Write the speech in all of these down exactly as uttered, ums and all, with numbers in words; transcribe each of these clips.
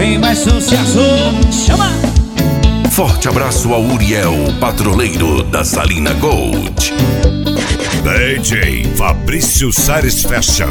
Vem mais sucesso, chama! Forte abraço ao Uriel, patroleiro da Salina Gold. D J Fabrício Sares Fashion.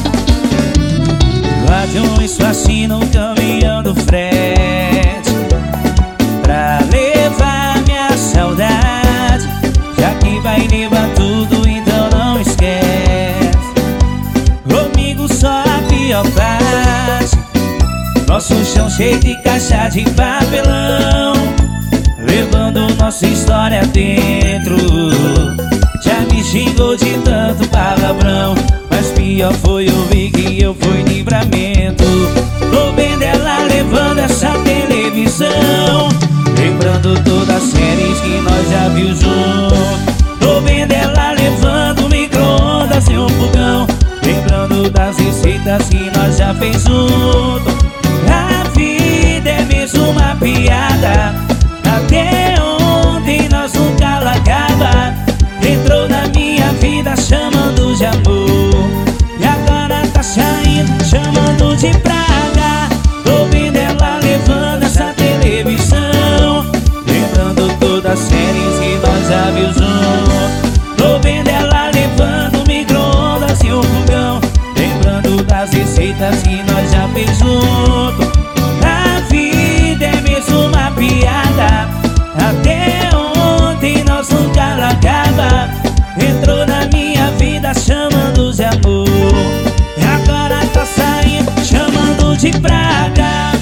Lá de um espacinho no caminhão do frete, pra levar minha saudade, já que vai levar tudo, então não esquece. Comigo só a pior parte, nosso chão cheio de caixa de papelão, levando nossa história dentro. Já me xingou de tanto palavrão, mas pior foi ouvir que eu fui livramento. Tô vendo ela levando essa televisão, lembrando todas as séries que nós já viu junto. Tô vendo ela levando micro-ondas e um fogão, lembrando das receitas que nós já fez junto. A vida é mesmo uma piada, até ontem nós nunca largava. Entrou na minha vida chamando de amor, e agora tá saindo chamando de praga. Tô vendo ela levando essa televisão, lembrando todas as séries que nós já viu junto. Tô vendo ela levando micro-ondas e um fogão, lembrando das receitas que nós já fez junto. A vida é mesmo uma piada, até ontem nós nunca largava. Entrou na minha vida chamando de amor, e agora tá saindo chamando de praga.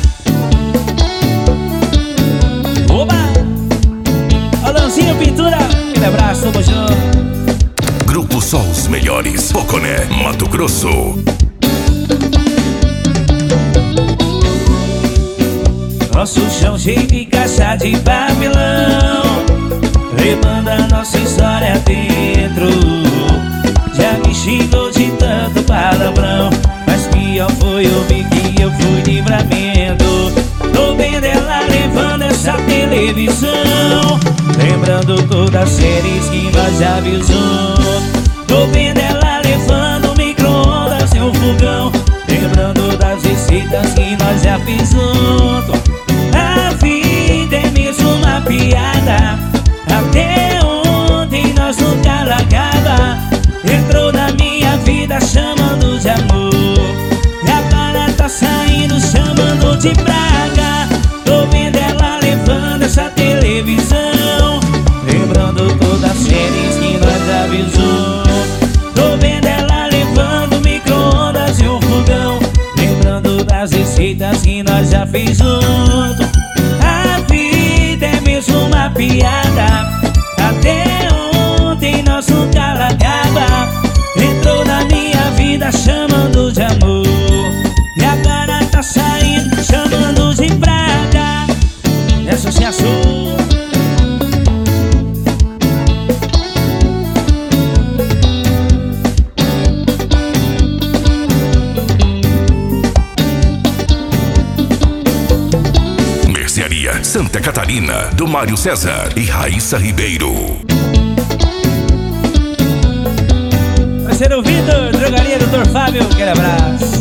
Oba! Alanzinho Pintura, aquele abraço, tamo junto. Grupo Só os Melhores, Poconé, Mato Grosso. Nosso chão cheio de caixa de papelão, levando a nossa história dentro. Já me xingou de tanto palavrão, mas pior foi ouvir que eu fui livramento. Tô vendo ela levando essa televisão, lembrando todas as séries que nós já viu junto. Tô vendo ela levando micro-ondas e um fogão, lembrando das receitas que nós já fiz junto. A vida é mesmo uma piada, até ontem nós nunca largava. Entrou na minha vida chamando de amor, e agora tá saindo chamando de praga. Tô vendo ela levando essa televisão, lembrando todas as séries que nós já viu junto. Tô vendo ela levando micro-ondas e um fogão, lembrando das receitas que nós já fez junto. A vida é mesmo uma piada, até ontem nós nunca largava. Entrou na minha vida chamando de amor, e agora tá saindo chamando de praga. É sucesso. Mercearia Santa Catarina, do Mário César e Raíssa Ribeiro. Vai ser o Vitor, drogaria doutor Fábio, aquele abraço.